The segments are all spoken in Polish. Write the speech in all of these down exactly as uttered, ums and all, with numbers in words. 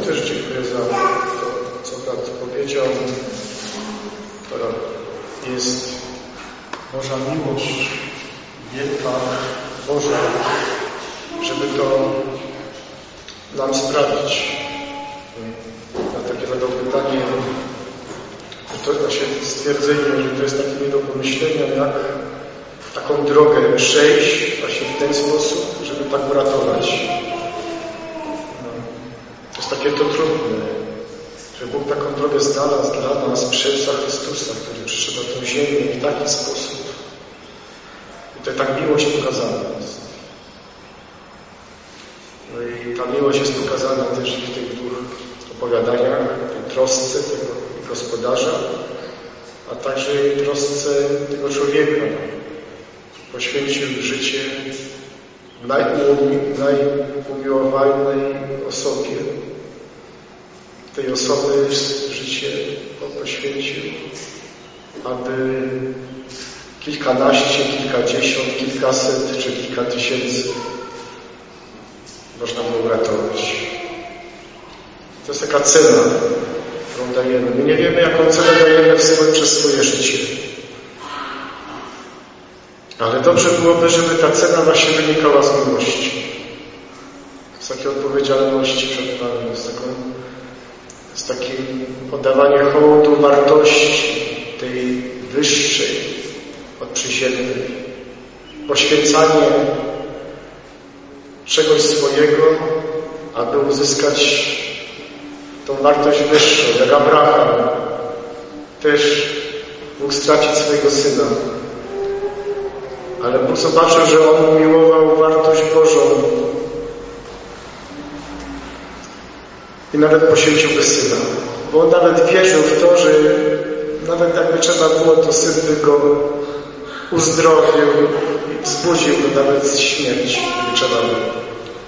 też dziękuję za to, co brat powiedział. To jest Boża miłość, wielka Boża, żeby to nam sprawić. Na takie będą pytanie, to właśnie stwierdzenie, że to jest takie nie do pomyślenia, jak taką drogę przejść właśnie w ten sposób, żeby tak uratować. No, to jest takie to trudne, że Bóg taką drogę znalazł dla nas przez Jezusa Chrystusa, który przyszedł na tę ziemię w taki sposób. I to tak miłość pokazana jest. No i ta miłość jest pokazana też w tych dwóch opowiadaniach, tej trosce tego gospodarza, a także i trosce tego człowieka. Poświęcił życie najumiłowanej osobie. Tej osoby życie poświęcił, aby kilkanaście, kilkadziesiąt, kilkaset czy kilka tysięcy można było uratować. To jest taka cena, którą dajemy. My nie wiemy, jaką cenę dajemy w swoje, przez swoje życie. Ale dobrze byłoby, żeby ta cena właśnie wynikała z miłości. Z takiej odpowiedzialności przed Panem, z, taką, z takim oddawaniem hołdu wartości tej wyższej od przyziemnej. Poświęcanie czegoś swojego, aby uzyskać tą wartość wyższą, jak Abraham też mógł stracić swojego syna. Ale Bóg zobaczył, że on umiłował wartość Bożą i nawet poświęciłby syna. Bo on nawet wierzył w to, że nawet jakby trzeba było, to syn by go uzdrowił i wzbudził go nawet z śmierci, gdyby trzeba było.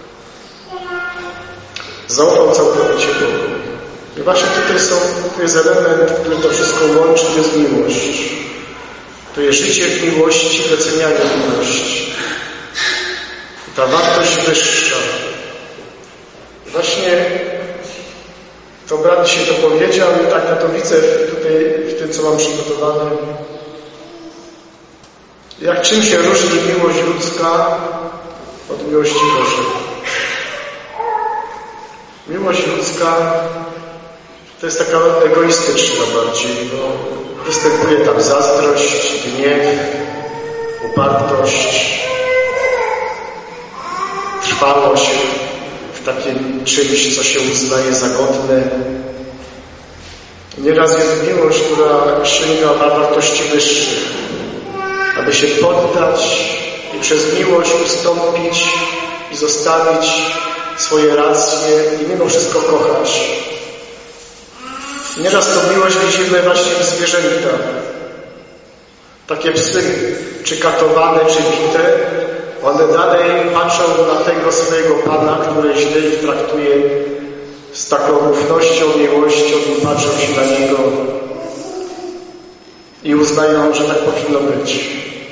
Zaufał całkowicie Bogu. I właśnie tutaj są, to jest element, który to wszystko łączy, to jest miłość. To jest życie w miłości, docenianie miłości. I ta wartość wyższa. I właśnie to brat dzisiaj to powiedział i tak ja to widzę tutaj w tym, co mam przygotowane. Jak czym się różni miłość ludzka od miłości Bożej? Miłość ludzka to jest taka egoistyczna bardziej, bo występuje tam zazdrość, gniew, upartość, trwałość w takim czymś, co się uznaje za godne. Nieraz jest miłość, która sięga na wartości wyższych, aby się poddać i przez miłość ustąpić i zostawić swoje racje i mimo wszystko kochać. Nieraz tą miłość widzimy właśnie w zwierzętach. Takie psy, czy katowane, czy bite, one dalej patrzą na tego swojego Pana, który źle ich traktuje, z taką ufnością, miłością i patrzą się na Niego i uznają, że tak powinno być.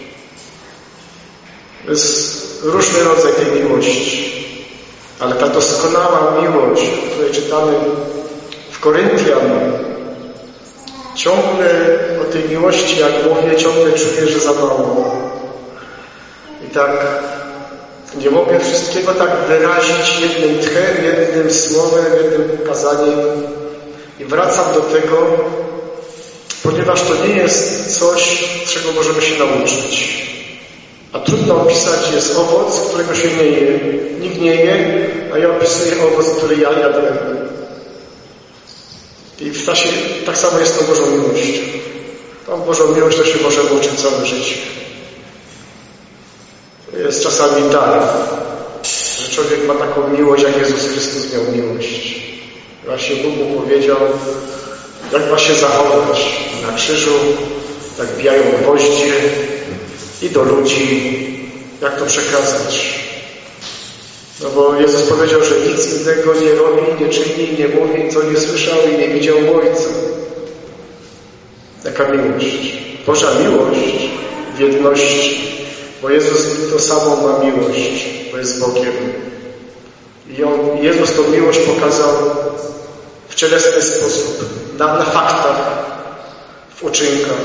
To jest różny rodzaj tej miłości. Ale ta doskonała miłość, o której czytamy w Koryntian, ciągle o tej miłości, jak mówię, ciągle czuję, że za mało. I tak nie mogę wszystkiego tak wyrazić jednym tchem, jednym słowem, jednym pokazaniem. I wracam do tego, ponieważ to nie jest coś, czego możemy się nauczyć. A trudno opisać jest owoc, którego się nie je. Nikt nie je, a ja opisuję owoc, który ja jadłem. I w czasie tak samo jest to Bożą miłością. Tą Bożą miłość to się możemy uczyć całe życie. Jest czasami tak, że człowiek ma taką miłość, jak Jezus Chrystus miał miłość. Właśnie Bóg mu powiedział, jak ma się zachować na krzyżu, jak bijają gwoździe i do ludzi, jak to przekazać. No bo Jezus powiedział, że nic innego nie robi, nie czyni, nie mówi, co nie słyszał i nie widział Ojca. Jaka miłość? Boża miłość w jedności, bo Jezus to samo ma miłość, bo jest Bogiem. I on, Jezus tą miłość pokazał w cielesny sposób, na, na faktach, w uczynkach.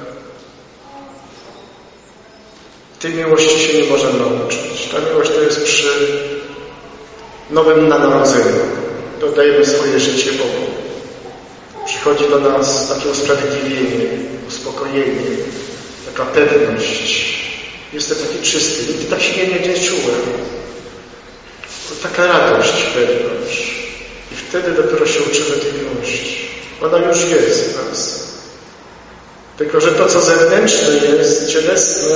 Tej miłości się nie możemy nauczyć. Ta miłość to jest przy nowym narodzeniu. Dodajemy swoje życie Bogu. Przychodzi do nas takie usprawiedliwienie, uspokojenie, taka pewność. Jestem taki czysty, nigdy tak się nie, nie czułem. Taka radość wewnątrz. I wtedy dopiero się uczymy tej miłości. Ona już jest w nas. Tylko że to, co zewnętrzne jest, cielesne,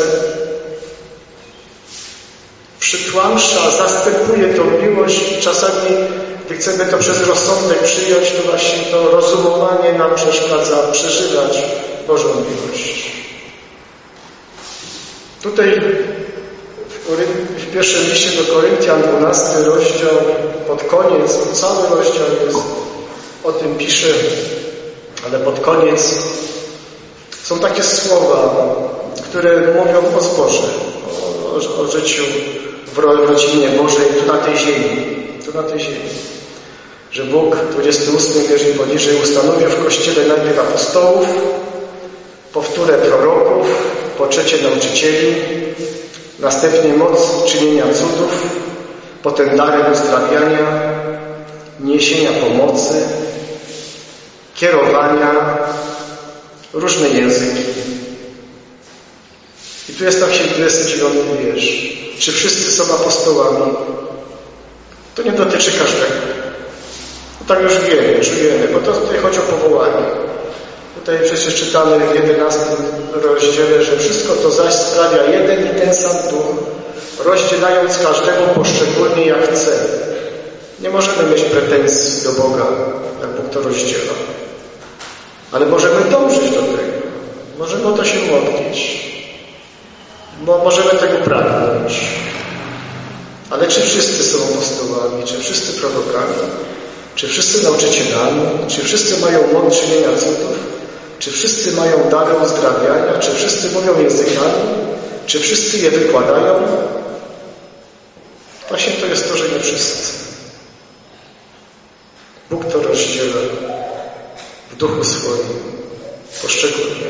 przytłamsza, zastępuje tą miłość i czasami, gdy chcemy to przez rozsądek przyjąć, to właśnie to rozumowanie nam przeszkadza przeżywać Bożą miłość. Tutaj w, Kory... w pierwszym liście do Koryntian, dwunasty rozdział, pod koniec, cały rozdział jest, o tym pisze, ale pod koniec są takie słowa, które mówią o zborze, o, o, o życiu w rodzinie Bożej tu na tej ziemi, tu na tej ziemi. Że Bóg, dwudziesty ósmy wiersz i poniżej, ustanowił w Kościele najpierw apostołów, po wtóre proroków, po trzecie nauczycieli, następnie moc czynienia cudów, potem dary uzdrawiania, niesienia pomocy, kierowania, różne języki. I tu jest tak się dwudziesty dziewiąty wiersz. Czy wszyscy są apostołami? To nie dotyczy każdego. No tak już wiemy, czujemy, bo to tutaj chodzi o powołanie. Tutaj przecież czytamy w jedenastym rozdziale, że wszystko to zaś sprawia jeden i ten sam Duch, rozdzielając każdego poszczególnie jak chce. Nie możemy mieć pretensji do Boga, jak Bóg to rozdziela. Ale możemy dążyć do tego. Możemy o to się modlić. Bo możemy tego pragnąć. Ale czy wszyscy są apostołami? Czy wszyscy prorokami? Czy wszyscy nauczycielami? Czy wszyscy mają moc czynienia cudów? Czy wszyscy mają dary uzdrawiania? Czy wszyscy mówią językami? Czy wszyscy je wykładają? Właśnie to jest to, że nie wszyscy. Bóg to rozdziela w duchu swoim, poszczególnie.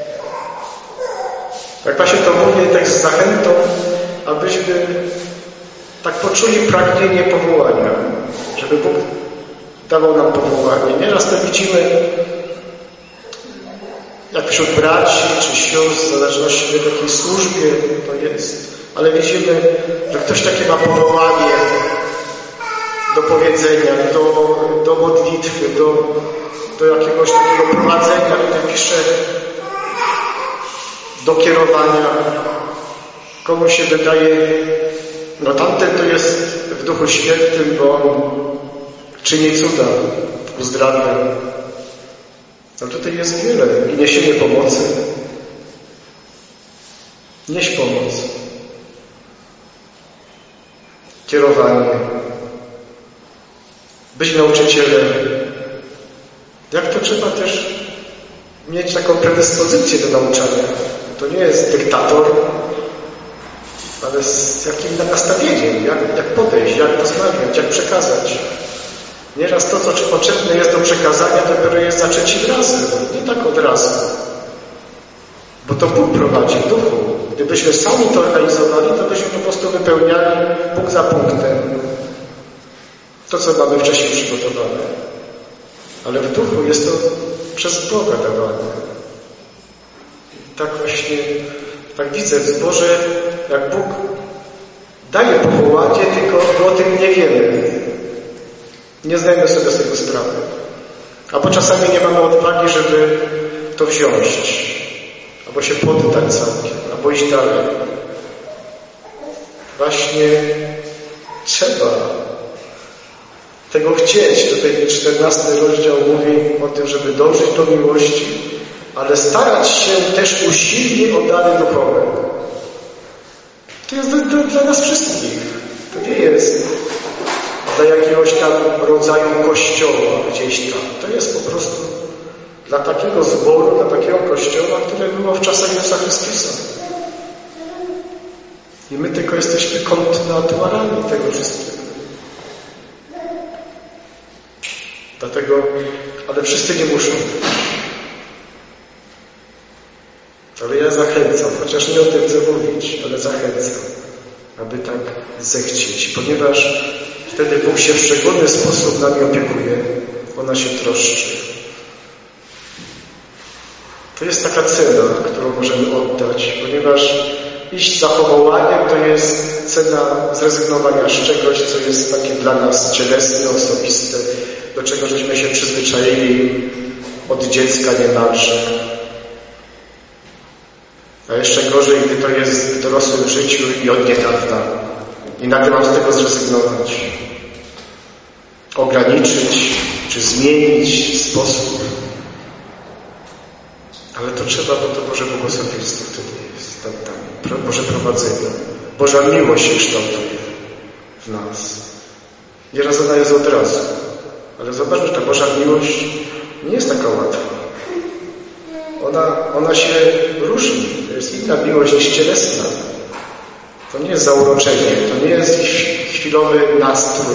Tak właśnie to mówię tak z zachętą, abyśmy tak poczuli pragnienie powołania, żeby Bóg dawał nam powołanie. Nieraz to widzimy, jak wśród braci czy sióstr, w zależności w jakiej służbie to jest, ale widzimy, że ktoś takie ma powołanie do powiedzenia, do, do modlitwy, do, do jakiegoś takiego prowadzenia, który pisze do kierowania. Komu się wydaje, no tamten to jest w Duchu Świętym, bo on czyni cuda, uzdrawia. No tutaj jest wiele. I niesienie pomocy. Nieś pomoc. Kierowanie. Być nauczycielem. Jak to trzeba też mieć taką predyspozycję do nauczania. To nie jest dyktator, ale z jakim nastawieniem, jak, jak podejść, jak rozmawiać, jak przekazać. Nieraz to, co potrzebne jest do przekazania, dopiero jest za trzecim razem, nie tak od razu. Bo to Bóg prowadzi w duchu. Gdybyśmy sami to organizowali, to byśmy po prostu wypełniali punkt za punktem to, co mamy wcześniej przygotowane. Ale w duchu jest to przez Boga dawane. I tak właśnie, tak widzę w zborze, jak Bóg daje powołanie, tylko o tym nie wiemy. Nie zdajemy sobie z tego sprawy. Albo czasami nie mamy odwagi, żeby to wziąć. Albo się poddać całkiem, albo iść dalej. Właśnie trzeba tego chcieć. Tutaj czternasty rozdział mówi o tym, żeby dążyć do miłości, ale starać się też usilnie o dary duchowe. To jest dla, dla nas wszystkich. To nie jest dla jakiegoś tam rodzaju kościoła gdzieś tam. To jest po prostu dla takiego zboru, dla takiego kościoła, które było w czasach Jezusa Chrystusa. I my tylko jesteśmy kontynuatorami tego wszystkiego. Dlatego, ale wszyscy nie muszą. Ale ja zachęcam, chociaż nie o tym chcę mówić, ale zachęcam, aby tak zechcieć, ponieważ wtedy Bóg się w szczególny sposób nami opiekuje, ona się troszczy. To jest taka cena, którą możemy oddać, ponieważ iść za powołaniem to jest cena zrezygnowania z czegoś, co jest takie dla nas cielesne, osobiste, do czego żeśmy się przyzwyczaili od dziecka niemalże. A jeszcze gorzej, gdy to jest w dorosłym życiu i od niedawna. I nagle mam z tego zrezygnować. Ograniczyć, czy zmienić sposób. Ale to trzeba, bo to Boże błogosławieństwo wtedy jest. Tam, tam, Boże prowadzenie. Boża miłość się kształtuje w nas. Nieraz ona jest od razu. Ale zobaczmy, że ta Boża miłość nie jest taka łatwa. Ona, ona się różni. To jest inna miłość niż cielesna. To nie jest zauroczenie, to nie jest chwilowy nastrój.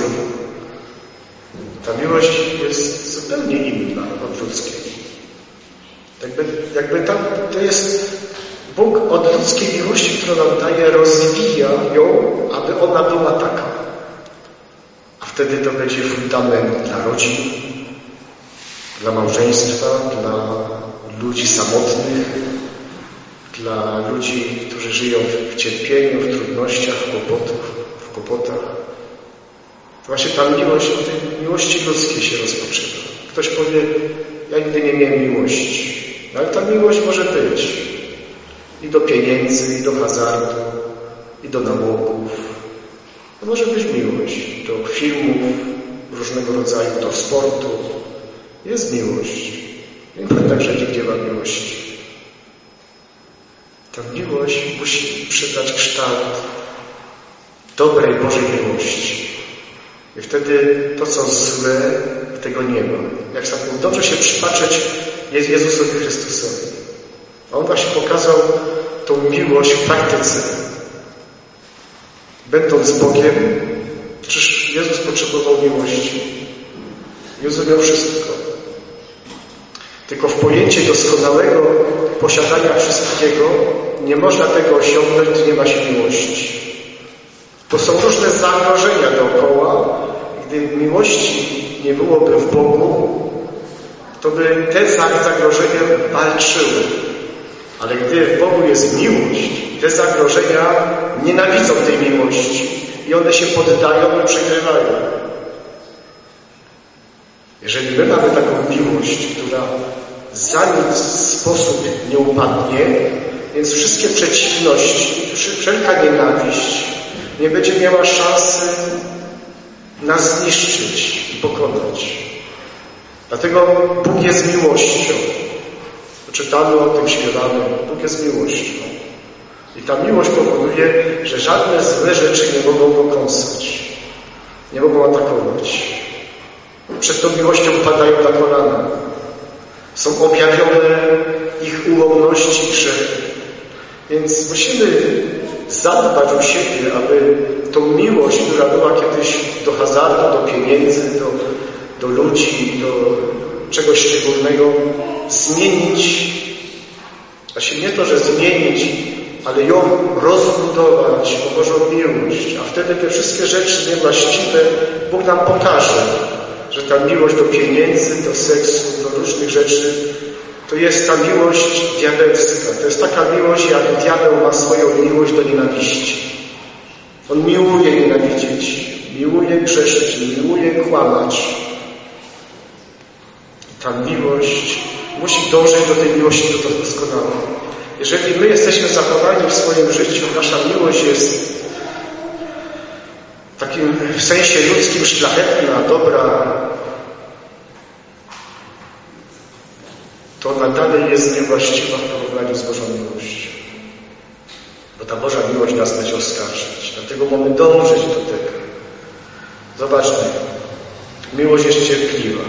Ta miłość jest zupełnie inna od ludzkiej. Jakby, jakby tam to jest Bóg od ludzkiej miłości, którą nam daje, rozwija ją, aby ona była taka. A wtedy to będzie fundament dla rodzin, dla małżeństwa, dla ludzi samotnych, dla ludzi, którzy żyją w cierpieniu, w trudnościach, w kłopotach. W kłopotach. To właśnie ta miłość, od tej miłości ludzkiej się rozpoczyna. Ktoś powie, ja nigdy nie miałem miłości. No ale ta miłość może być i do pieniędzy, i do hazardu, i do nałogów. To może być miłość do filmów różnego rodzaju, do sportu. Jest miłość. Nie powiem tak, że nigdzie ma miłości. Ta miłość musi przybrać kształt dobrej Bożej miłości. I wtedy to, co złe, tego nie ma. Jak sam dobrze się przypatrzeć jest Jezusowi Chrystusowi. A On właśnie pokazał tą miłość w praktyce. Będąc Bogiem, przecież Jezus potrzebował miłości. Jezus miał wszystko. Tylko w pojęcie doskonałego posiadania wszystkiego nie można tego osiągnąć, gdy nie ma się miłości. To są różne zagrożenia dookoła. Gdy miłości nie byłoby w Bogu, to by te zagrożenia walczyły. Ale gdy w Bogu jest miłość, te zagrożenia nienawidzą tej miłości i one się poddają i przegrywają. Jeżeli my mamy taką miłość, która za nic sposób nie upadnie, więc wszystkie przeciwności, wszelka nienawiść nie będzie miała szansy nas zniszczyć i pokonać. Dlatego Bóg jest miłością. Czytamy o tym, śpiewamy. Bóg jest miłością. I ta miłość powoduje, że żadne złe rzeczy nie mogą go kąsać. Nie mogą atakować. Przed tą miłością padają na kolana. Są objawione ich ułomności i grzechy. Więc musimy zadbać o siebie, aby tą miłość, która była kiedyś do hazardu, do pieniędzy, do, do ludzi, do czegoś szczególnego, zmienić. A się nie to, że zmienić, ale ją rozbudować o Bożą miłość. A wtedy te wszystkie rzeczy niewłaściwe Bóg nam pokaże, że ta miłość do pieniędzy, do seksu, do różnych rzeczy, to jest ta miłość diabelska. To jest taka miłość, jak diabeł ma swoją miłość do nienawiści. On miłuje nienawidzieć, miłuje grzeszyć, miłuje kłamać. I ta miłość musi dążyć do tej miłości do doskonałej. Jeżeli my jesteśmy zachowani w swoim życiu, nasza miłość jest w takim w sensie ludzkim szlachetna, dobra, to ona dalej jest niewłaściwa w porównaniu z Bożą miłością. Bo ta Boża miłość nas będzie oskarżyć. Dlatego mamy dążyć do tego. Zobaczmy. Miłość jest cierpliwa.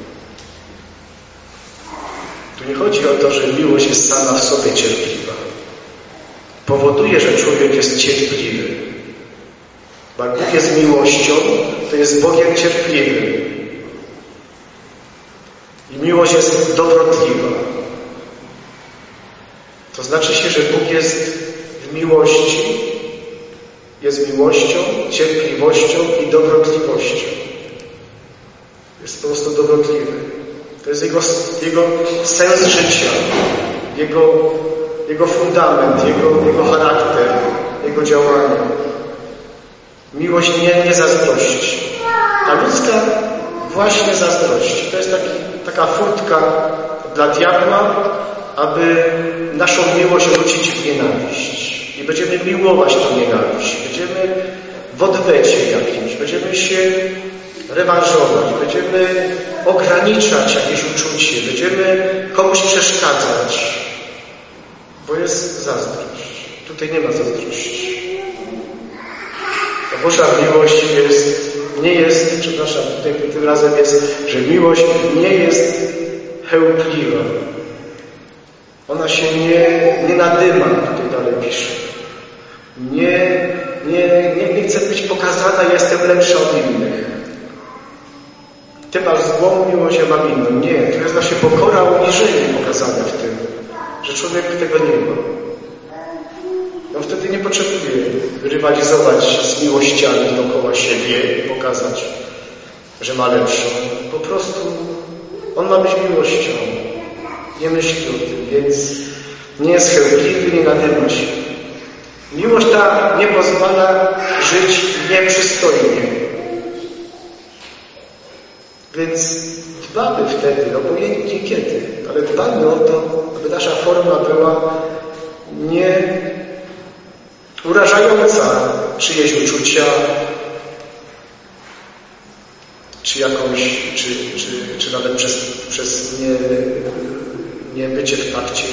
Tu nie chodzi o to, że miłość jest sama w sobie cierpliwa. Powoduje, że człowiek jest cierpliwy. Bo jak Bóg jest miłością, to jest Bogiem cierpliwym. I miłość jest dobrotliwa. To znaczy się, że Bóg jest w miłości, jest miłością, cierpliwością i dobrotliwością. Jest po prostu dobrotliwy. To jest Jego, jego sens życia, Jego, jego fundament, jego, jego charakter, Jego działanie. Miłość nie, nie zazdrości. Ta ludzka właśnie zazdrości. To jest taki, taka furtka dla diabła, aby naszą miłość wrócić w nienawiść. I będziemy miłować tę nienawiść. Będziemy w odwecie jakimś. Będziemy się rewanżować. Będziemy ograniczać jakieś uczucie. Będziemy komuś przeszkadzać. Bo jest zazdrość. Tutaj nie ma zazdrości. Ta Boża miłość jest, nie jest, przepraszam, tutaj tym razem jest, że miłość nie jest chełpliwa. Ona się nie, nie nadyma, tutaj dalej pisze. Nie, nie, nie, nie chce być pokazana, ja jestem lepsza od innych. Ty masz złą miłość, ja mam inną. Nie, to jest nasze pokora, uniżenie pokazane w tym, że człowiek tego nie ma. On wtedy nie potrzebuje rywalizować z miłościami dookoła siebie i pokazać, że ma lepszą. Po prostu on ma być miłością. Nie myśli o tym, więc nie jest chełpliwy, nie nadyma się. Miłość ta nie pozwala żyć nieprzystojnie. Więc dbamy wtedy, obojętnie kiedy, ale dbamy o to, aby nasza forma była nie urażająca czyjeś uczucia, czy jakąś, czy, czy, czy nawet przez, przez nie, nie bycie w takcie.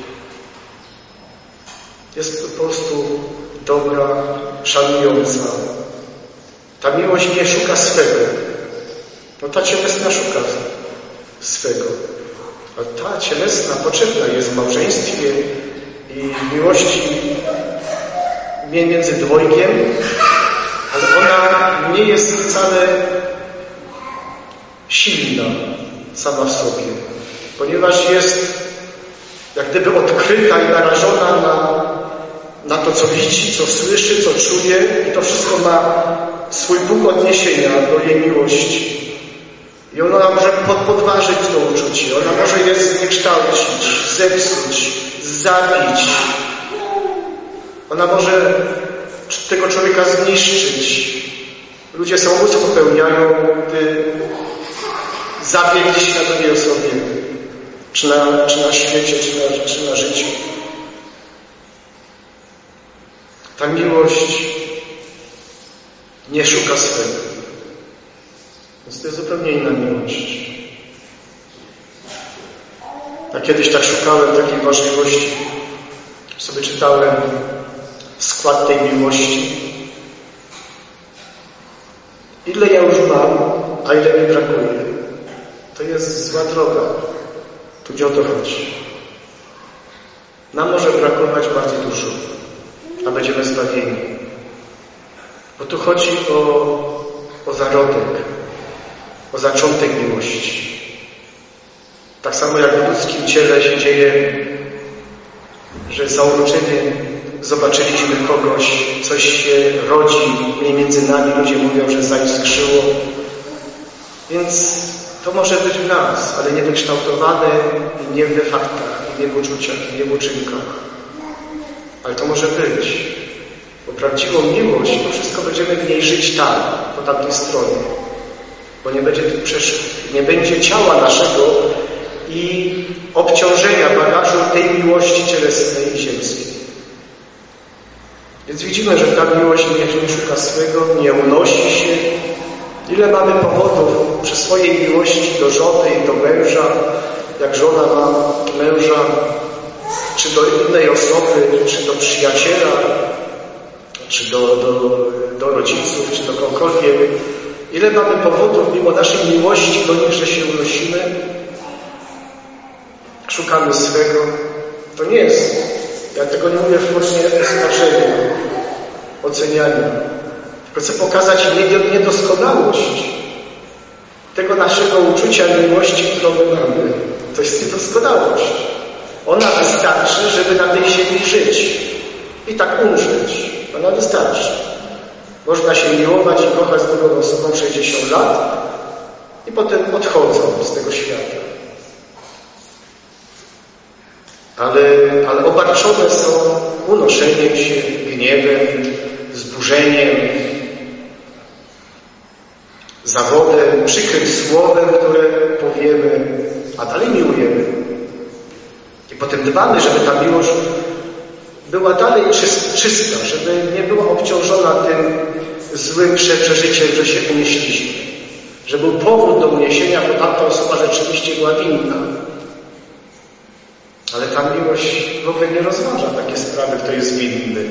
Jest po prostu dobra, szanująca. Ta miłość nie szuka swego. No ta cielesna szuka swego. A ta cielesna potrzebna jest w małżeństwie i w miłości między dwojgiem, ale ona nie jest wcale silna sama w sobie, ponieważ jest jak gdyby odkryta i narażona na, na to, co widzi, co słyszy, co czuje i to wszystko ma swój punkt odniesienia do jej miłości. I ona może podważyć to uczucie, ona może je zniekształcić, zepsuć, zabić. Ona może tego człowieka zniszczyć. Ludzie samobójstwo popełniają, by zabiegli się na drugiej osobie, czy na, czy na świecie, czy na, czy na życiu. Ta miłość nie szuka swego. Więc to jest zupełnie inna miłość. Ja kiedyś tak szukałem takiej możliwości. Sobie czytałem skład tej miłości. Ile ja już mam, a ile mi brakuje. To jest zła droga. Tu gdzie o to chodzi. Nam może brakować bardzo dużo, a będziemy zbawieni. Bo tu chodzi o, o zarodek, o zaczątek miłości. Tak samo jak w ludzkim ciele się dzieje, że za urodziny zobaczyliśmy kogoś, coś się rodzi między nami, ludzie mówią, że zaiskrzyło. Więc to może być w nas, ale nie wykształtowane i nie w faktach, i nie w uczuciach, i nie w uczynkach. Ale to może być. Bo prawdziwą miłość, to wszystko będziemy w niej żyć tam, po tamtej stronie. Bo nie będzie tych przeszkód, nie będzie ciała naszego i obciążenia bagażu tej miłości cielesnej i ziemskiej. Więc widzimy, że ta miłość nie, nie szuka swego, nie unosi się. Ile mamy powodów przy swojej miłości do żony i do męża, jak żona ma męża, czy do innej osoby, czy do przyjaciela, czy do, do, do rodziców, czy do kogokolwiek. Ile mamy powodów, mimo naszej miłości do nich, że się unosimy, szukamy swego. To nie jest, ja tego nie mówię właśnie oskarżenia, oceniania. Tylko chcę pokazać niedoskonałość tego naszego uczucia miłości, którą my mamy. To jest niedoskonałość. Ona wystarczy, żeby na tej ziemi żyć i tak umrzeć. Ona wystarczy. Można się miłować i kochać z drugą osobą sześćdziesiąt lat i potem odchodzą z tego świata. Ale, ale obarczone są unoszeniem się, gniewem, zburzeniem, zawodem, przykrym słowem, które powiemy, a dalej miłujemy. I potem dbamy, żeby ta miłość była dalej czysta, żeby nie była obciążona tym złym przeżyciem, że się unieśliśmy. Że był powód do uniesienia, bo tamta osoba rzeczywiście była winna. Ale ta miłość w ogóle nie rozważa takie sprawy, kto jest winny,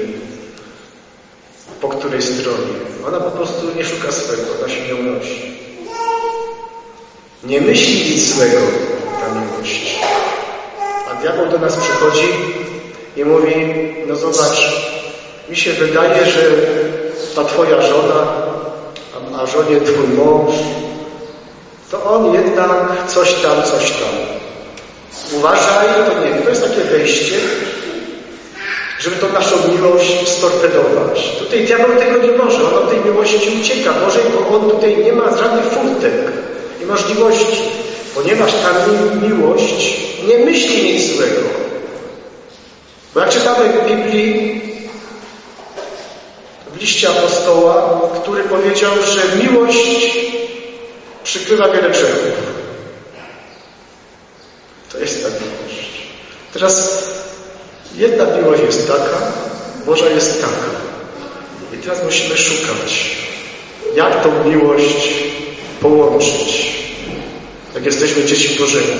po której stronie. Ona po prostu nie szuka swego, ona się nie unosi. Nie myśli nic złego ta miłość. A diabeł do nas przychodzi i mówi, no zobacz, mi się wydaje, że ta twoja żona, a, a żonie twój mąż, to on jednak coś tam, coś tam. Uważaj, to nie, to jest takie wejście, żeby tą naszą miłość storpedować. Tutaj diabeł tego nie może, on od tej miłości ucieka. Może, bo on tutaj nie ma żadnych furtek i możliwości, ponieważ ta miłość nie myśli nic złego. Bo jak czytamy w Biblii, w liście apostoła, który powiedział, że miłość przykrywa wiele grzechów. To jest ta miłość. Teraz jedna miłość jest taka, Boża jest taka. I teraz musimy szukać, jak tą miłość połączyć, jak jesteśmy dziećmi Bożymi.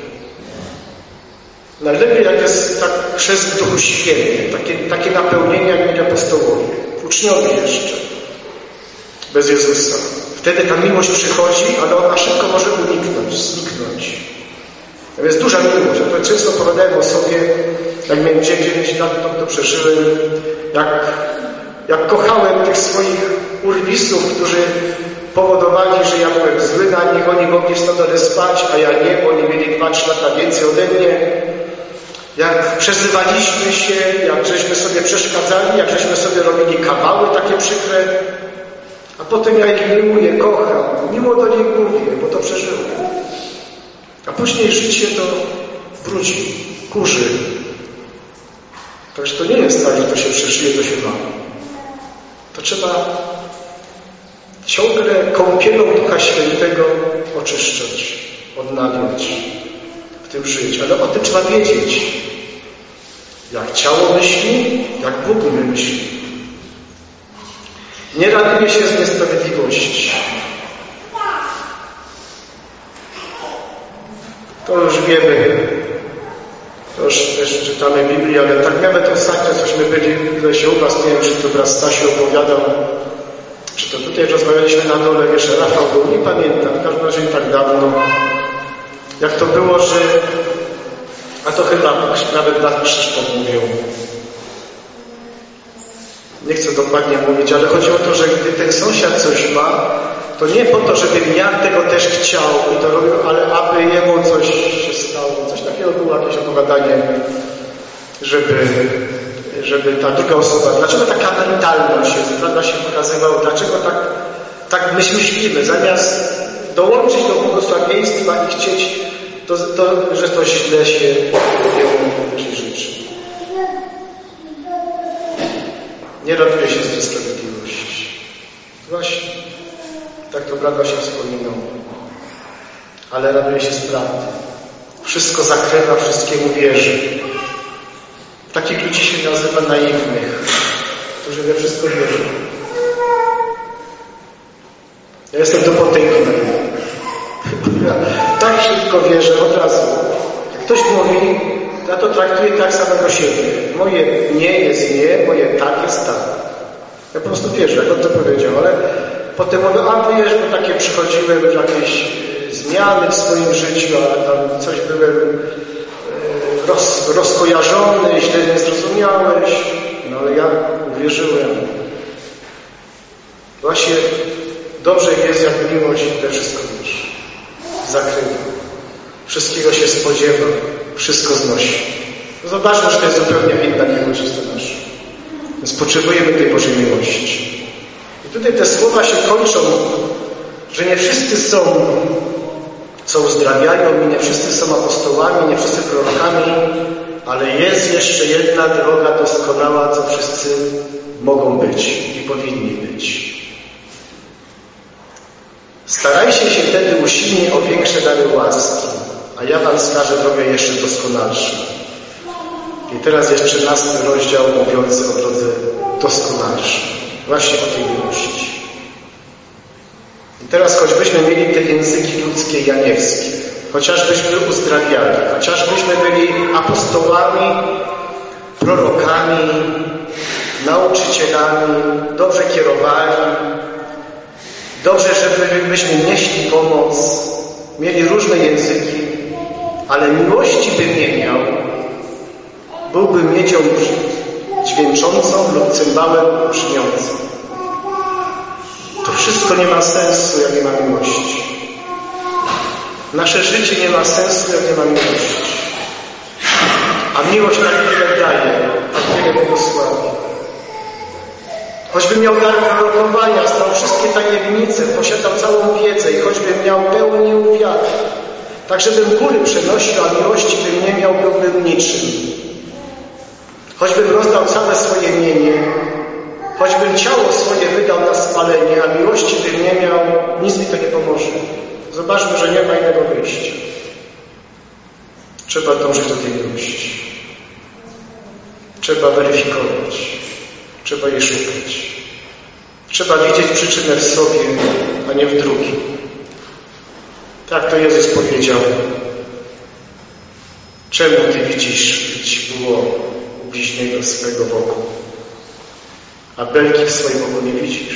Najlepiej, jak jest tak chrzest w Duchu Świętym, takie, takie napełnienie, jak mieli apostołowie, uczniowie jeszcze, bez Jezusa. Wtedy ta miłość przychodzi, ale ona szybko może uniknąć, zniknąć. To jest duża miłość. Ja to często opowiadałem o sobie, jak miałem dziewięć lat, to, to przeżyłem, jak, jak kochałem tych swoich urwisów, którzy powodowali, że ja byłem zły na nich, oni mogli w stodole spać, a ja nie, oni mieli dwa trzy lata więcej ode mnie. Jak przezywaliśmy się, jak żeśmy sobie przeszkadzali, jak żeśmy sobie robili kawały takie przykre, a potem ja ich miłuję, kocham, miło do nich mówię, bo to przeżyłem. A później życie to brudzi, kurzy. Także to nie jest tak, że to się przeżyje, to się ma. To trzeba ciągle kąpielą Ducha Świętego oczyszczać, odnawiać, w tym żyć. Ale o tym trzeba wiedzieć. Jak ciało myśli, jak Bóg myśli. Nie raduje się z niesprawiedliwości. To już wiemy. To już też czytamy Biblię, ale tak nawet ostatnio cośmy byli, tutaj się u was, nie wiem, czy to wraz Stasiu opowiadał, czy to tutaj rozmawialiśmy na dole, wiesz, Rafał był, nie pamiętam, w każdym razie tak dawno, jak to było, że, a to chyba nawet brat Krzysztof mówił, nie chcę dokładnie mówić, ale chodzi o to, że gdy ten sąsiad coś ma, to nie po to, żebym ja tego też chciał i to robił, ale aby jemu coś się stało. Coś takiego było jakieś opowiadanie, żeby, żeby ta druga osoba, dlaczego taka mentalność jest, prawda, się pokazywała, dlaczego tak, tak my myślimy, zamiast dołączyć do błogosławieństwa i chcieć, to, to, że to źle się jemu życzy. Nie raduje się z niesprawiedliwości. Właśnie. Tak to brat się wspominał. Ale raduje się z prawdy. Wszystko zakrywa, wszystkiemu wierzy. Takich ludzi się nazywa naiwnych, którzy we wszystko wierzą. Ja jestem do potęgi naiwny. Ja tak szybko wierzę od razu. Jak ktoś mówi, ja to traktuję tak samego siebie. Moje nie jest nie, moje tak jest tak. Ja po prostu wierzę, jak on to powiedział, ale potem mówię, a wiesz, bo takie przychodziły jakieś zmiany w swoim życiu, a tam coś byłem roz, rozkojarzony, źle nie zrozumiałeś, no ale ja uwierzyłem. Właśnie dobrze jest, jak miłość we wszystko wiesz. zakrywa. Wszystkiego się spodziewa, wszystko znosi. Zobaczmy, że to jest zupełnie inna miłość to nasza. Więc potrzebujemy tej Bożej miłości. I tutaj te słowa się kończą, że nie wszyscy są, co uzdrawiają, i nie wszyscy są apostołami, nie wszyscy prorokami, ale jest jeszcze jedna droga doskonała, co wszyscy mogą być i powinni być. Starajcie się wtedy usilnie o większe dary łaski, a ja wam wskażę drogę jeszcze doskonalszą. I teraz jest trzynasty rozdział mówiący o drodze doskonalszej. Właśnie o tej miłości. I teraz choćbyśmy mieli te języki ludzkie i anielskie, chociażbyśmy uzdrawiali, chociażbyśmy byli apostołami, prorokami, nauczycielami, dobrze kierowali, dobrze, żebyśmy nieśli pomoc, mieli różne języki, ale miłości bym nie miał, byłbym miedzią dźwięczącą lub cymbałem brzmiącym. To wszystko nie ma sensu, jak nie ma miłości. Nasze życie nie ma sensu, jak nie ma miłości. A miłość tak wiele daje, tak wiele błogosławi. Choćbym miał dar prorokowania, znał wszystkie tajemnice, posiadał całą wiedzę i choćbym miał pełnię wiary, tak żebym góry przenosił, a miłości bym nie miał, byłbym niczym. Choćbym rozdał całe swoje mienie, choćbym ciało swoje wydał na spalenie, a miłości bym nie miał, nic mi to nie pomoże. Zobaczmy, że nie ma innego wyjścia. Trzeba dążyć do tej miłości. Trzeba weryfikować. Trzeba jej szukać. Trzeba widzieć przyczynę w sobie, a nie w drugim. Tak to Jezus powiedział. Czemu Ty widzisz źdźbło u bliźniego swego wokół, a belki w swoim oku nie widzisz?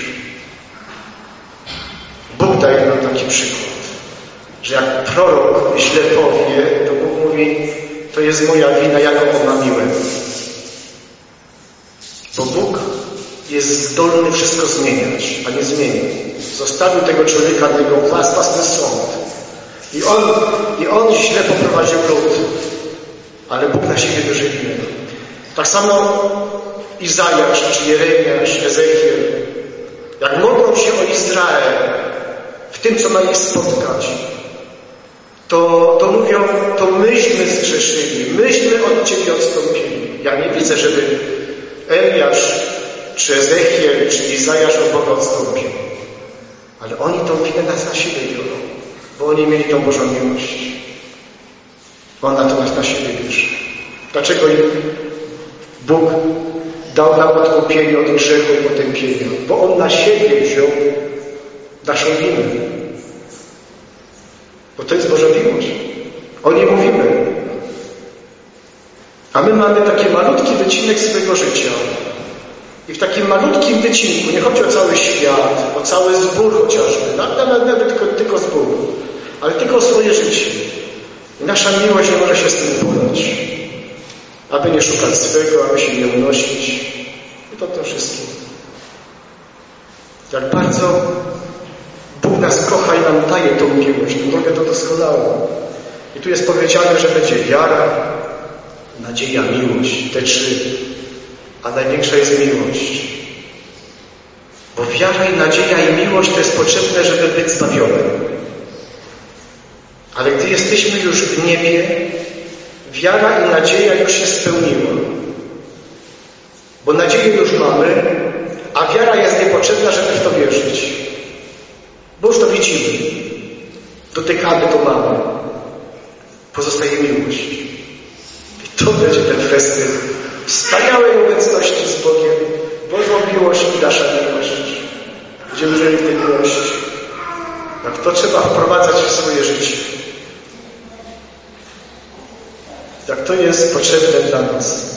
Bóg daje nam taki przykład, że jak prorok źle powie, to Bóg mówi, to jest moja wina, ja go omamiłem. Bo Bóg jest zdolny wszystko zmieniać, a nie zmienił. Zostawił tego człowieka na jego własny sąd. I on, I on źle poprowadził lud, ale Bóg na siebie bierze winę. Tak samo Izajasz, czy Jeremiasz, Ezechiel, jak modlą się o Izrael, w tym, co ma ich spotkać, to, to mówią, to myśmy zgrzeszyli, myśmy od Ciebie odstąpili. Ja nie widzę, żeby Eliasz, czy Ezechiel, czy Izajasz od Boga odstąpił. Ale oni tą winę nas na siebie biorą, bo oni mieli tą Bożą miłość. On natomiast na siebie bierze. Dlaczego im Bóg dał nam odkupienie od grzechu i potępienia? Bo On na siebie wziął naszą winę. Bo to jest Boża miłość. O niej mówimy. A my mamy taki malutki wycinek swojego życia. I w takim malutkim wycinku, nie chodzi o cały świat, o cały zbór chociażby, nawet, nawet tylko, tylko zbór, ale tylko o swoje życie. I nasza miłość nie może się z tym uporać. Aby nie szukać swego, aby się nie unosić. I to to wszystkim. Jak bardzo Bóg nas kocha i nam daje tą miłość, tę drogę to doskonałą. I tu jest powiedziane, że będzie wiara, nadzieja, miłość, te trzy. A największa jest miłość. Bo wiara i nadzieja i miłość to jest potrzebne, żeby być zbawionym. Ale gdy jesteśmy już w niebie, wiara i nadzieja już się spełniła. Bo nadzieję już mamy, a wiara jest niepotrzebna, żeby w to wierzyć. Bo już to widzimy. Dotykamy, to mamy. Pozostaje miłość. I to będzie ten festyn wspaniałej obecności z Bogiem, Bożą miłość i nasza miłość. Będziemy żyli w tej miłości. Tak to trzeba wprowadzać w swoje życie. Jak to jest potrzebne dla nas.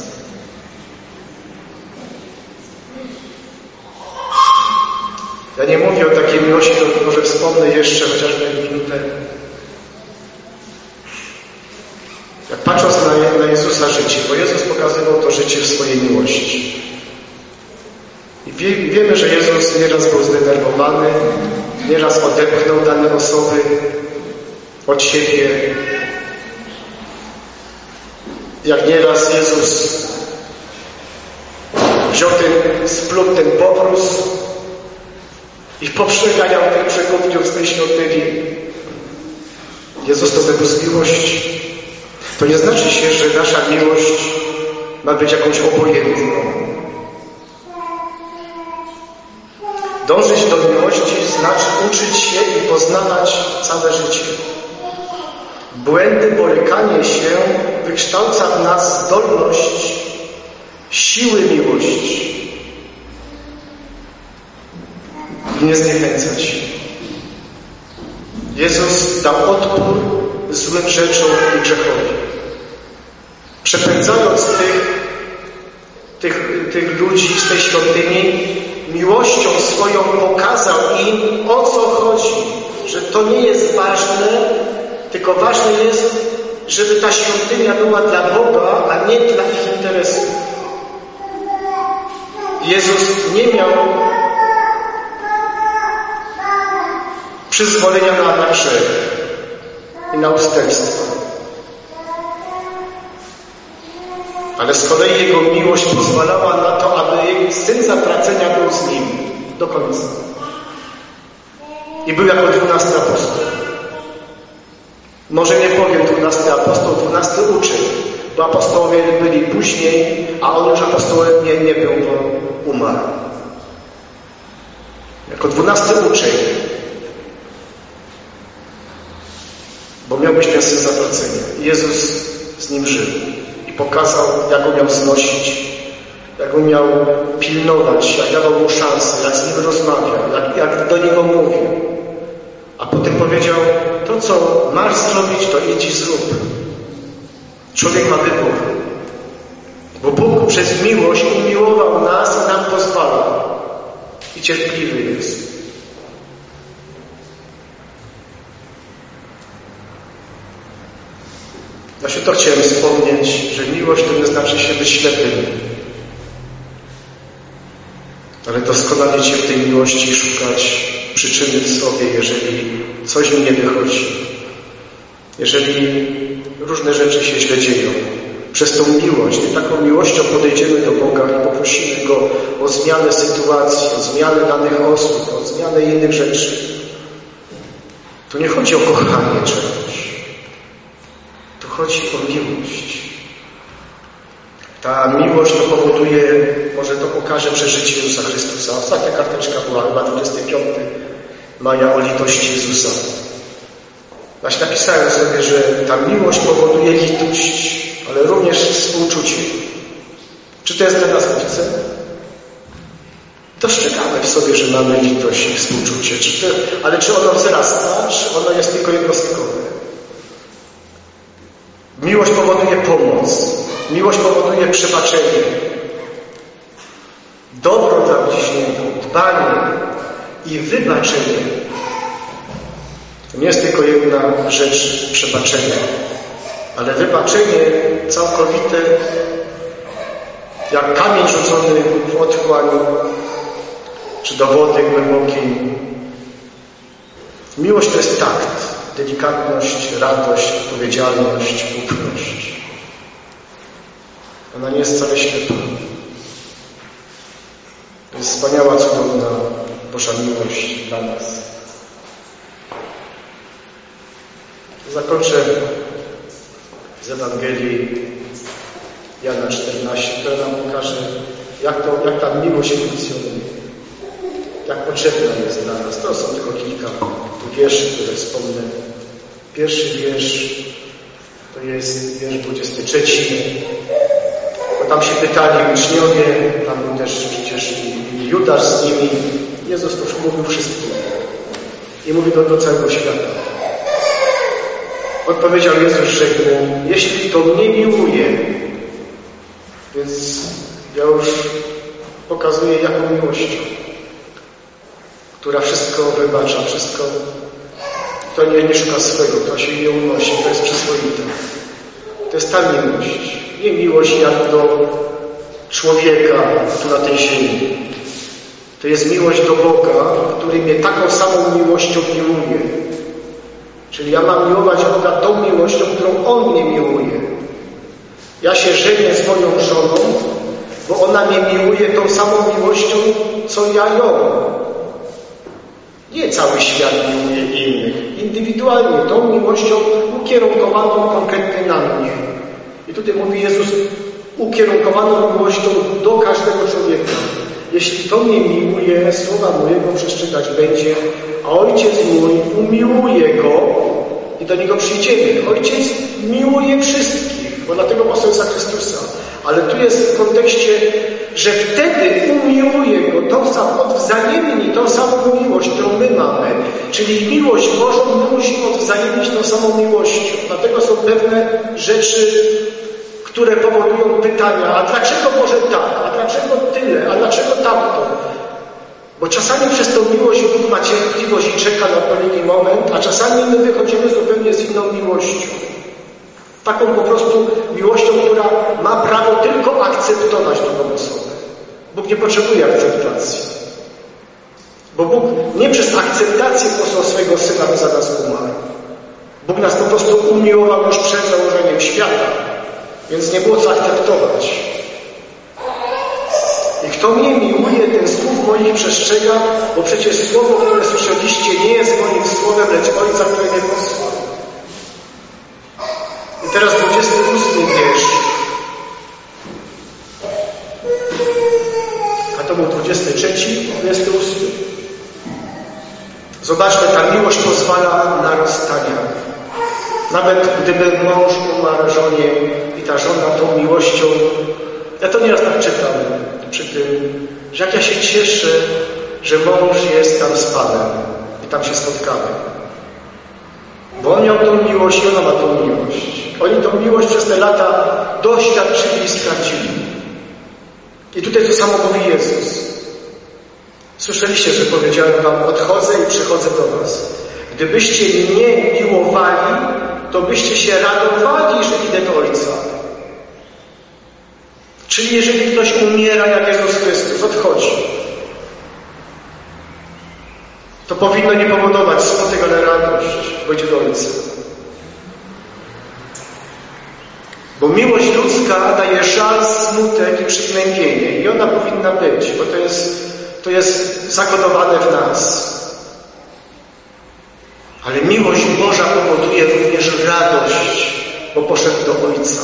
Ja nie mówię o takiej miłości, to może wspomnę jeszcze chociażby minutę. Jak patrząc na, na Jezusa życie, bo Jezus pokazywał to życie w swojej miłości. I wie, wiemy, że Jezus nieraz był zdenerwowany, nieraz odepchnął dane osoby, od siebie. Jak nieraz Jezus wziął ten splód, ten poprós i poprzeganiał tych przekupniów z tej świątyni. Jezus to wyrósł miłości. To nie znaczy się, że nasza miłość ma być jakąś obojętną. Dążyć do miłości znaczy uczyć się i poznawać całe życie. Błędy, borykanie się wykształca w nas zdolność siły miłości. I nie zniechęcać. Jezus dał odpór złym rzeczom i grzechowi. Przepędzając tych, tych, tych ludzi z tej świątyni, miłością swoją pokazał im, o co chodzi. Że to nie jest ważne, tylko ważne jest, żeby ta świątynia była dla Boga, a nie dla ich interesów. Jezus nie miał przyzwolenia na, na grzech i na ustępstwo. Ale z kolei Jego miłość pozwalała na to, aby Jego Syn zatracenia był z Nim do końca. I był jako dwunasty apostoł. Może nie powiem dwunasty apostoł, dwunasty uczeń, bo apostołowie byli później, a on już apostołem nie, nie był, bo umarł. Jako dwunasty uczeń, bo miał być miastem zatracenia. Jezus z nim żył i pokazał, jak go miał znosić, jak go miał pilnować, jak dawał mu szansę, jak z nim rozmawiał, jak, jak do niego mówił. A potem powiedział, to co masz zrobić, to idź i zrób. Człowiek ma wybór. Bo Bóg przez miłość umiłował nas i nam pozwala. I cierpliwy jest. Właśnie to chciałem wspomnieć, że miłość to nie znaczy się być ślepym. Ale doskonale się w tej miłości szukać przyczyny w sobie, jeżeli coś mi nie wychodzi. Jeżeli różne rzeczy się źle dzieją. Przez tą miłość, i taką miłością podejdziemy do Boga i poprosimy Go o zmianę sytuacji, o zmianę danych osób, o zmianę innych rzeczy. Tu nie chodzi o kochanie czegoś. Tu chodzi o miłość. Ta miłość to powoduje, może to pokaże przeżycie Jezusa Chrystusa. Ostatnia karteczka była chyba dwudziestego piątego maja o litości Jezusa. Właśnie napisałem sobie, że ta miłość powoduje litość, ale również współczucie. Czy to jest dla nas obce? Dostrzegamy w sobie, że mamy litość i współczucie. Czy to, ale czy ono wzrasta, czy ono jest tylko jednostkowe? Miłość powoduje pomoc. Miłość powoduje przebaczenie. Dobro dla bliźniego, dbanie i wybaczenie. To nie jest tylko jedna rzecz przebaczenia, ale wybaczenie całkowite, jak kamień rzucony w otchłań, czy do wody głębokiej. Miłość to jest takt, delikatność, radość, odpowiedzialność, ufność. Ona nie jest wcale ślepa. To jest wspaniała, cudowna Boża miłość dla nas. Zakończę z Ewangelii Jana czternaście, która nam pokaże, jak, to, jak ta miłość funkcjonuje. Jak potrzebna jest dla nas. To są tylko kilka wierszy, które wspomnę. Pierwszy wiersz to jest wiersz dwudziesty trzeci. Bo tam się pytali uczniowie, tam był też przecież i Judasz z nimi. Jezus to już mówił wszystkim. I mówi do, do całego świata. Odpowiedział Jezus, rzekł mu, jeśli to mnie miłuje, więc ja już pokazuję jaką miłością, która wszystko wybacza, wszystko, to nie, nie szuka swego, to się nie unosi, to jest przyzwoite. To jest ta miłość. Nie miłość jak do człowieka tu na tej ziemi. To jest miłość do Boga, który mnie taką samą miłością miłuje. Czyli ja mam miłować Boga tą miłością, którą On mnie miłuje. Ja się żenię z moją żoną, bo ona mnie miłuje tą samą miłością, co ja ją. Nie cały świat miłuje innych. Indywidualnie, tą miłością ukierunkowaną konkretnie na mnie. I tutaj mówi Jezus, ukierunkowaną miłością do każdego człowieka. Jeśli to mnie miłuje, słowa mojego przestrzegać będzie, a Ojciec mój umiłuje go i do niego przyjdziemy. Ojciec miłuje wszystkich, bo dlatego posłanca Chrystusa. Ale tu jest w kontekście, że wtedy umiłuje go, tą samą, odwzajemni tą samą miłość, którą my mamy. Czyli miłość Bożą my musimy odwzajemnić tą samą miłością. Dlatego są pewne rzeczy, które powodują pytania, a dlaczego Boże tak, a dlaczego tyle, a dlaczego tamto? Bo czasami przez tą miłość Bóg ma cierpliwość i czeka na odpowiedni moment, a czasami my wychodzimy zupełnie z inną miłością. Taką po prostu miłością, która ma prawo tylko akceptować drugą osobę. Bóg nie potrzebuje akceptacji. Bo Bóg nie przez akceptację posłał swojego Syna, by za nas umarł. Bóg nas po prostu umiłował już przed założeniem świata. Więc nie było co akceptować. I kto mnie miłuje, ten słów moich przestrzega, bo przecież słowo, które słyszeliście, nie jest moim słowem, lecz Ojca, który mnie posłał. I teraz dwudziesty ósmy wiersz. A to był dwudziesty trzeci, dwudziesty ósmy. Zobaczmy, ta miłość pozwala na rozstania. Nawet gdyby mąż umarł żonie i ta żona tą miłością, ja to nieraz tak czytam przy tym, że jak ja się cieszę, że mąż jest tam z Panem i tam się spotkamy. Bo on miał tą miłość i ona ma tą miłość. Oni tą miłość przez te lata doświadczyli i stracili. I tutaj to samo mówi Jezus. Słyszeliście, że powiedziałem wam, odchodzę i przychodzę do was. Gdybyście mnie miłowali, to byście się radowali, że idę do Ojca. Czyli jeżeli ktoś umiera jak Jezus Chrystus, odchodzi, to powinno nie powodować smutek, ale radość, bo idzie do Ojca. Bo miłość ludzka daje żal, smutek i przygnębienie. I ona powinna być, bo to jest, to jest zakodowane w nas. Ale miłość Boża powoduje również radość, bo poszedł do Ojca.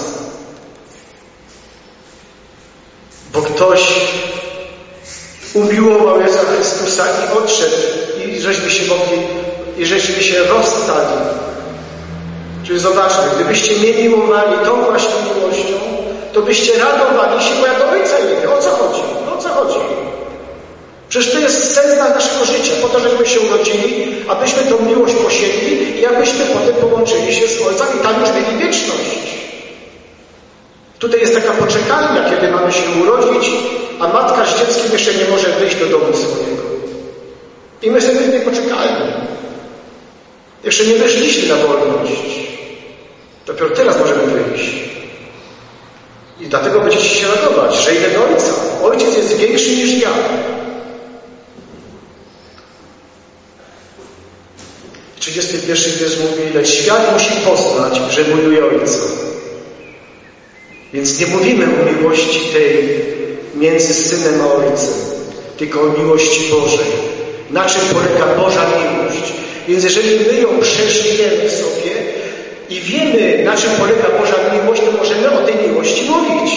Bo ktoś umiłował Jezusa Chrystusa i odszedł, i żeśmy się mogli, i żeśmy się rozstali. Czyli zobaczmy, gdybyście mnie miłowali tą właśnie miłością, to byście radowali się, bo ja do Ojca idę. O co chodzi? O co chodzi? Przecież to jest sens naszego życia, po to, żeśmy się urodzili, abyśmy tą miłość posiedli i abyśmy potem połączyli się z Ojcem i tam już mieli wieczność. Tutaj jest taka poczekalnia, kiedy mamy się urodzić, a matka z dzieckiem jeszcze nie może wyjść do domu swojego. I my sobie w tej poczekalni. Jeszcze nie wyszliśmy na wolność. Dopiero teraz możemy wyjść. I dlatego będziecie się radować, że idę do Ojca. Ojciec jest większy niż ja. trzydziesty pierwszy wiersz mówi, lecz świat musi poznać, że miłuje Ojca. Więc nie mówimy o miłości tej między Synem a Ojcem, tylko o miłości Bożej. Na czym polega Boża miłość? Więc jeżeli my ją przeżyjemy sobie i wiemy, na czym polega Boża miłość, to możemy o tej miłości mówić.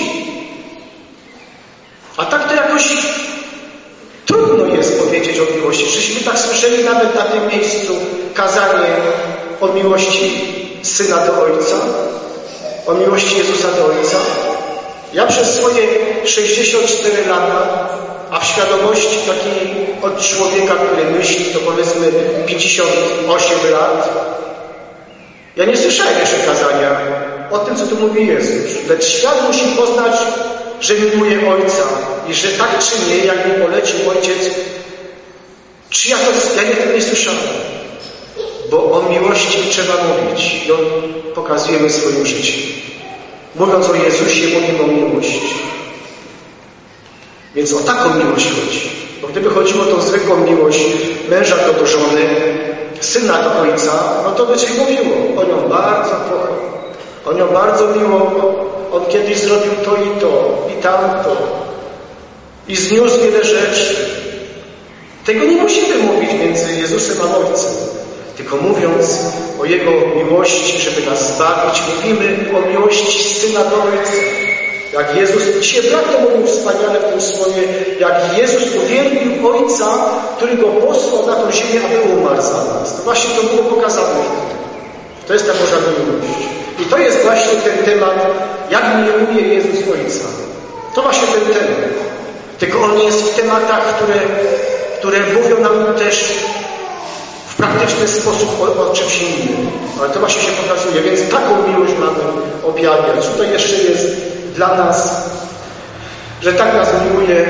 A tak to jakoś trudno jest powiedzieć o miłości. Żeśmy tak słyszeli nawet na tym miejscu kazanie o miłości Syna do Ojca, o miłości Jezusa do Ojca. Ja przez swoje sześćdziesiąt cztery lata, a w świadomości takiej od człowieka, który myśli, to powiedzmy pięćdziesiąt osiem lat, ja nie słyszałem jeszcze kazania o tym, co tu mówi Jezus. Lecz świat musi poznać, że miłuje Ojca i że tak czynię, jak mi polecił Ojciec. Czy ja to, ja nie, tego nie słyszałem? Bo o miłości trzeba mówić i on pokazujemy swoim życiem. Mówiąc o Jezusie, mówimy o miłości. Więc o taką miłość chodzi. Bo gdyby chodziło o tą zwykłą miłość męża do żony, Syna do Ojca, no to by się mówiło, on ją bardzo kochał, on ją bardzo miłował, on kiedyś zrobił to i to, i tamto, i zniósł wiele rzeczy. Tego nie musimy mówić między Jezusem a Ojcem, tylko mówiąc o Jego miłości, żeby nas zbawić, mówimy o miłości Syna do Ojca. Jak Jezus, dzisiaj brat to mówił wspaniale w tym słowie, jak Jezus uwielbił Ojca, który Go posłał na tą ziemię, aby umarł za nas. To właśnie to było pokazane. To jest ta Boża miłość. I to jest właśnie ten temat, jak miłuje Jezus Ojca. To właśnie ten temat. Tylko on jest w tematach, które, które mówią nam też w praktyczny sposób o, o czymś innym. Ale to właśnie się pokazuje. Więc taką miłość mamy objawiać. Tutaj jeszcze jest dla nas, że tak nas miłuje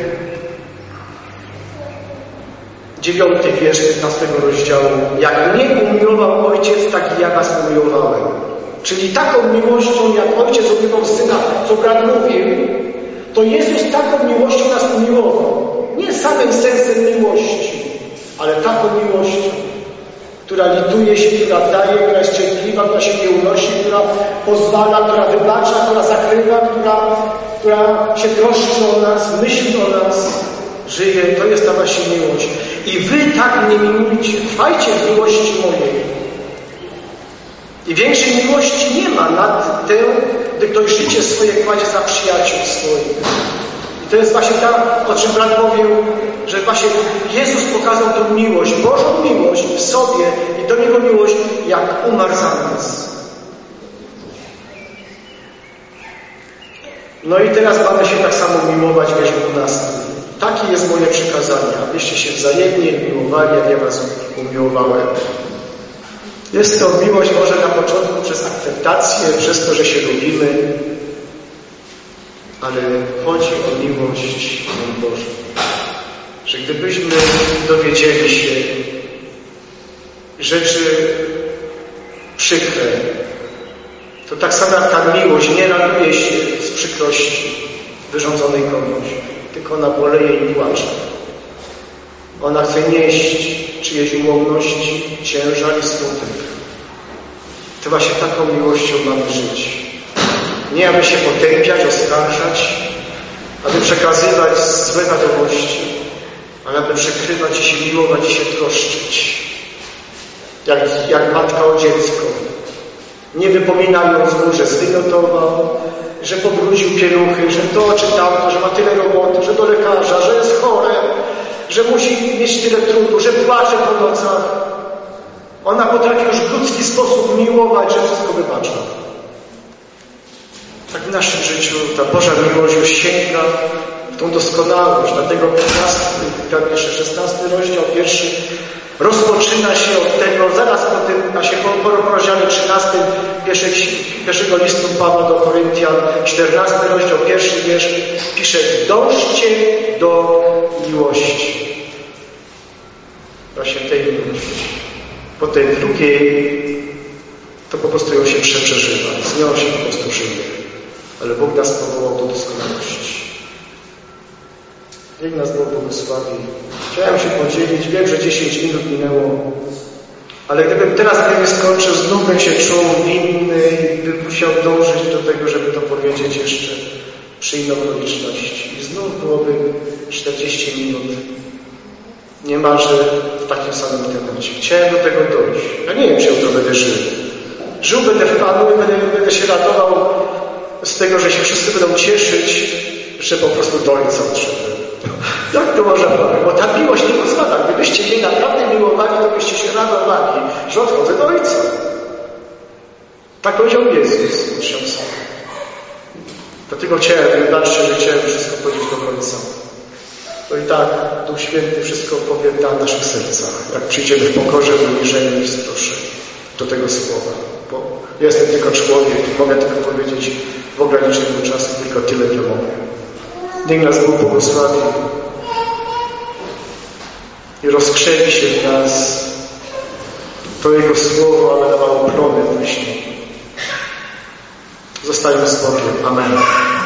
dziewiąty wiersz piętnastego rozdziału. Jak mnie umiłował Ojciec, tak i ja was umiłowałem. Czyli taką miłością, jak Ojciec umiłował Syna, co brat mówił, to Jezus taką miłością nas umiłował. Nie samym sensem miłości, ale taką miłością, która lituje się, która daje, która jest cierpliwa, która się nie unosi, która pozwala, która wybacza, która zakrywa, która, która się troszczy o nas, myśli o nas, żyje. To jest ta właśnie miłość. I wy tak mnie miłujcie, trwajcie w miłości mojej. I większej miłości nie ma nad tę, gdy ktoś życie swoje kładzie za przyjaciół swoich. I to jest właśnie ta, o czym brat mówił, że właśnie Jezus pokazał tą miłość, Bożą miłość w sobie i do Niego miłość, jak umarł za nas. No i teraz mamy się tak samo miłować, wiersz dwunasty. Takie jest moje przykazanie, abyście się wzajemnie miłowali, jak ja was umiłowałem. Jest to miłość może na początku przez akceptację, przez to, że się lubimy, ale chodzi o miłość Bożą. Że gdybyśmy dowiedzieli się rzeczy przykre, to tak samo jak ta miłość nie raduje się z przykrości wyrządzonej komuś, tylko ona boleje i płacze. Ona chce nieść czyjeś ułomności, ciężar i smutek. To właśnie taką miłością mamy żyć. Nie aby się potępiać, oskarżać, aby przekazywać złe wiadomości, ale aby przykrywać i się miłować i się troszczyć. Jak, jak matka o dziecko. Nie wypominając mu, że zwymiotował, że pobrudził pieluchy, że to czy tamto, że ma tyle roboty, że do lekarza, że jest chore, że musi mieć tyle trudu, że płacze po nocach. Ona potrafi już w ludzki sposób miłować, że wszystko wybacza. Tak w naszym życiu ta Boża miłość już sięga w tą doskonałość. Dlatego piętnasty, szesnasty rozdział, pierwszy rozpoczyna się od tego, zaraz po tym, a się po, po rozdziale trzynastym pierwszej, pierwszego listu Pawła do Koryntian, czternasty rozdział, pierwszy wiersz, pisze: dążcie do miłości. Właśnie tej miłości. Po tej drugiej to po prostu ją się przeżywa. Z nią się po prostu żyje. Ale Bóg nas powołał do doskonałości. Niech nas Bóg błogosławi. Chciałem się podzielić. Wiem, że dziesięć minut minęło. Ale gdybym teraz nie skończył, znów bym się czuł winny i bym musiał dążyć do tego, żeby to powiedzieć jeszcze przy innej okoliczności. I znów byłoby czterdzieści minut. Niemalże w takim samym temacie. Chciałem do tego dojść. Ja nie wiem, czy jutro będę żył. Żył będę w Panu i będę, będę się radował z tego, że się wszyscy będą cieszyć, że po prostu do Ojca odszedłem. Jak to może być? Bo ta miłość nie pozwala. Gdybyście mnie naprawdę miłowali, to byście się radowali, że odchodzę do Ojca. Tak powiedział Jezus uczniom swoim. Dlatego chciałem, wybaczcie, że chciałem wszystko powiedzieć do końca. To i tak Duch Święty wszystko powie na naszych sercach, jak przyjdziemy w pokorze, w uniżeniu i wzproszeniu do tego słowa. Bo jestem tylko człowiek i mogę tylko powiedzieć w ograniczeniu czasu tylko tyle, ile mogę. Niech nas Bóg błogosławi i rozkrzewi się w nas to Jego słowo, ale dawało plony właśnie. Zostajmy z Bogiem. Amen.